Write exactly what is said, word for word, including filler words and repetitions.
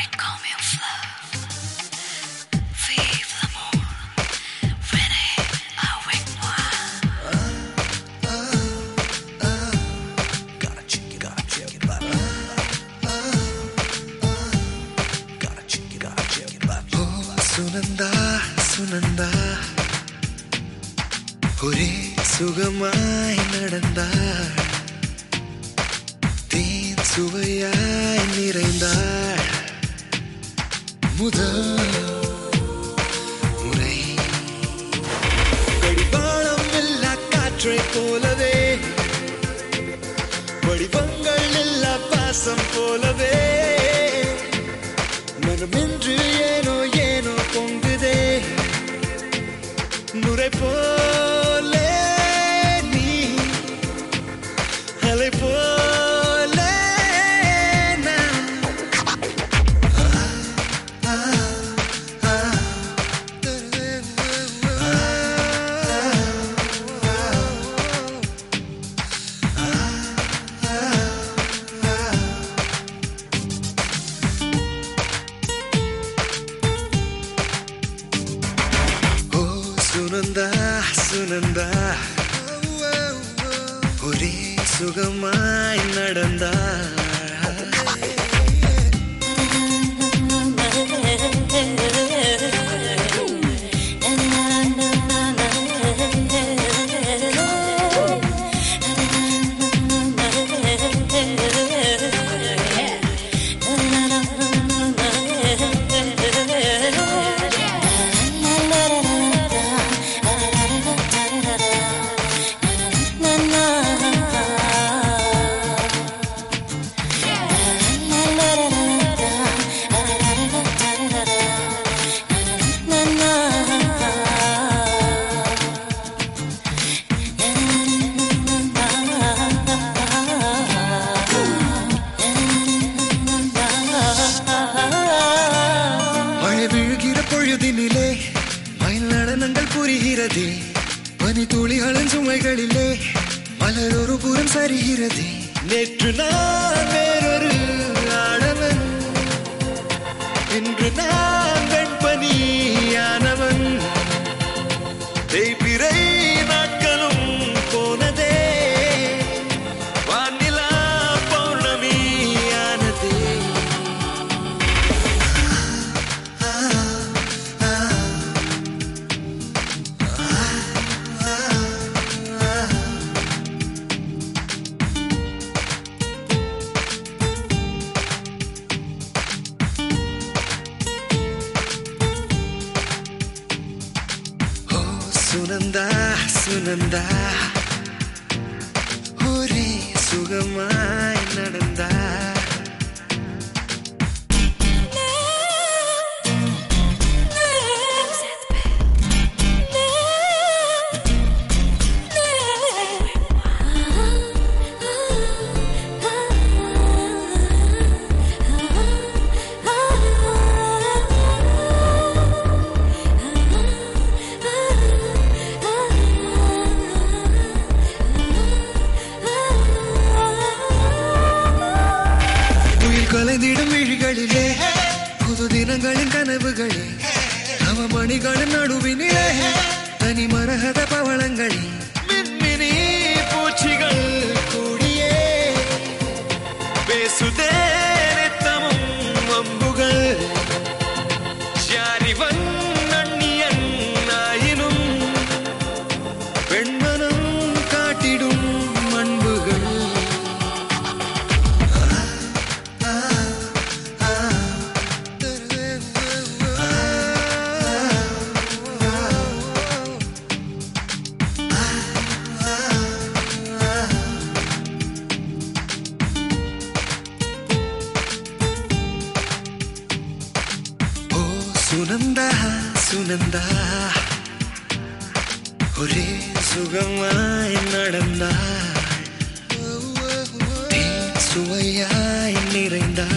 சுனந்தா சுனந்தா ஒரே சுகமாய் நடந்தாள், தேன் சுவையாய் நிறைந்தாள். முதல் முறை கடிவாளம் எல்லா காற்றை போலவே, வடிவங்கள் எல்லா பாசம் போலவே, மனமென்று ஏனோ ஏனோ பொங்குதே நுரை போலே, நீ அலை போலே நான். ஆ, ஆ, ஆ, சுனந்தா சுனந்தா ஒரே சுகமாய் நடந்தாள். பொழுதினிலே மயில் நடனங்கள் புரிகிறதே, பனி துளிகளின் சுமைகளிலே மலர் ஒரு புறம் சரிகிறதே. நேற்று நான் வேறொரு ஆடவன், இன்று நான் வெண்பனியானவன். தேய்பிறை நாட்களும் போனதே, வானிலா பௌர்ணமியானதே. சுனந்தா சுனந்தா ஒரே சுகமாய் நடந்தாள். கலைந்திடும் விழிகளிலே புது தினங்களின் கனவுகளே, நவமணிகளின் நடுவினிலே தனி மரகத பவளங்களே, மின்மினி பூச்சிகள் கூடியே பேசுதே நித்தமும் அம்புகள். யாரிவன் நன்னியன் ஆயினும் பெண்மனம் காட்டிடும் அன்புகள். சுனந்தா சுனந்தா ஒரே சுகமாய் நடந்தாள், தேன் சுவையாய் நிறைந்தாள்.